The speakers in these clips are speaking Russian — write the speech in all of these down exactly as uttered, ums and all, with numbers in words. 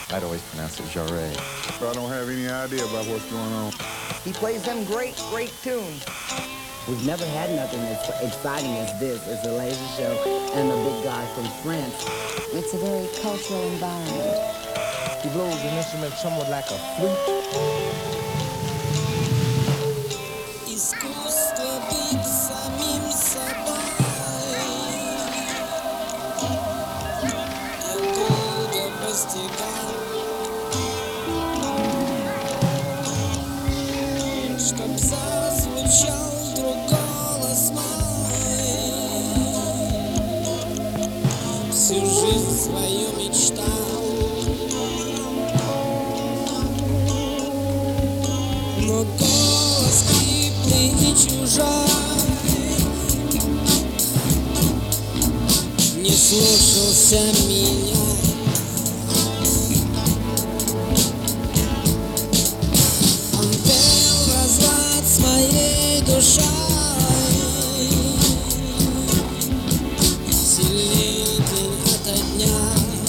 I'd always pronounce it Jarre. So I don't have any idea about what's going on. He plays them great, great tunes. We've never had nothing as exciting as this. It's a laser show and a big guy from France. It's a very cultural environment. He blows an instrument somewhat like a flute. Искусство быть самим собой. Оттуда постигал, чтоб зазвучал вдруг голос мой. Всю жизнь свою мечтал, но голос хриплый и чужой не слушался меня. Он пел разлад своей душой, сильнее день ото дня.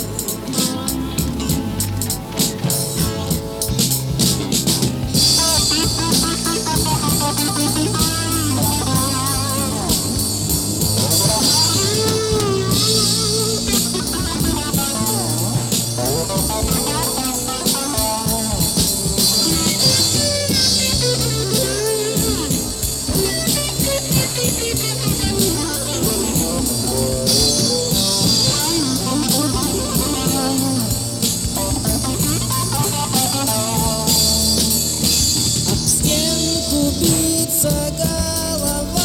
Биться головой,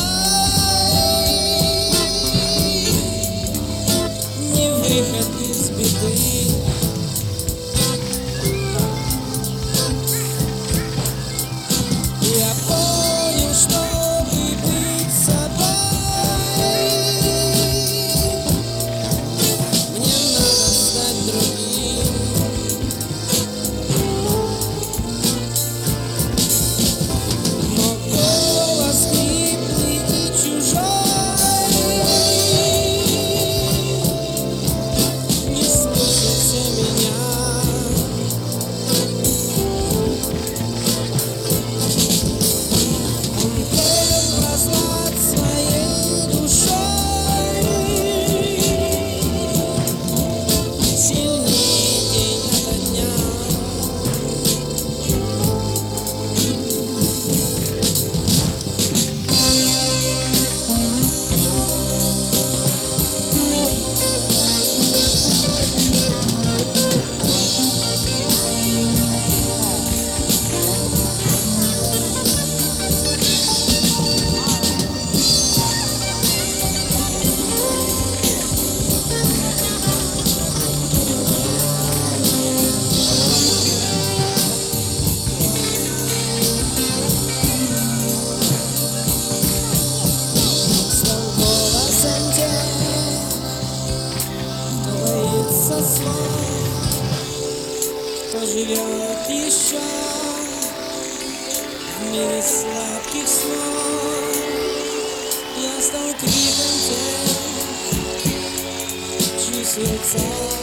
не выход из беды. Я понял, чтобы быть собой, мне надо стать другим. Голос хриплый и чужой не слушался меня. Он пел разлад своей душой, сильнее день ото дня. Кто живет еще в мире сладких снов. Я стал криком тех, чьи сердца